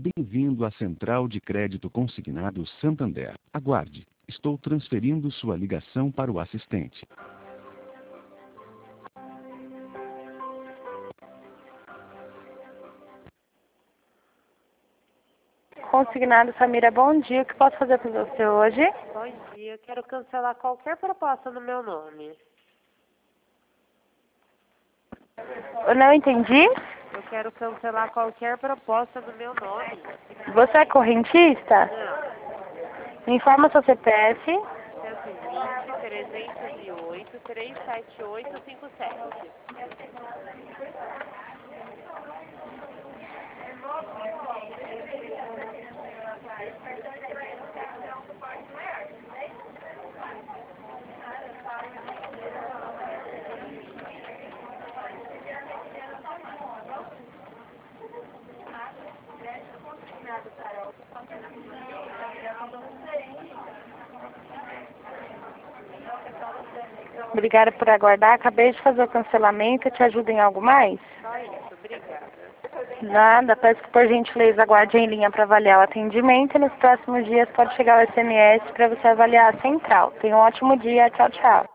Bem-vindo à Central de Crédito Consignado Santander. Aguarde. Estou transferindo sua ligação para o assistente. Consignado Samira, bom dia. O que posso fazer por você hoje? Bom dia, eu quero cancelar qualquer proposta no meu nome. Eu não entendi. Eu quero cancelar qualquer proposta no meu nome. Você é correntista? Não. Me informa seu CPF. 120, 308, 378, 57. Obrigada por aguardar. Acabei de fazer o cancelamento. Eu te ajudo em algo mais? Só isso, obrigada. Nada. Peço que, por gentileza, aguarde em linha para avaliar o atendimento. E nos próximos dias pode chegar o SMS para você avaliar a central. Tenha um ótimo dia. Tchau, tchau.